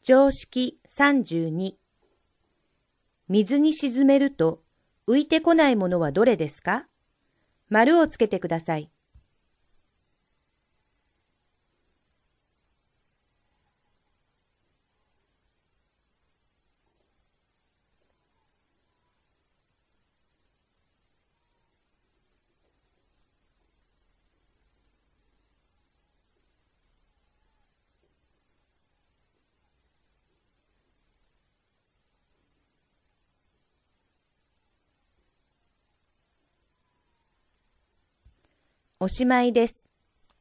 張式32。水に沈めると浮いてこないものはどれですか？丸をつけてください。おしまいです。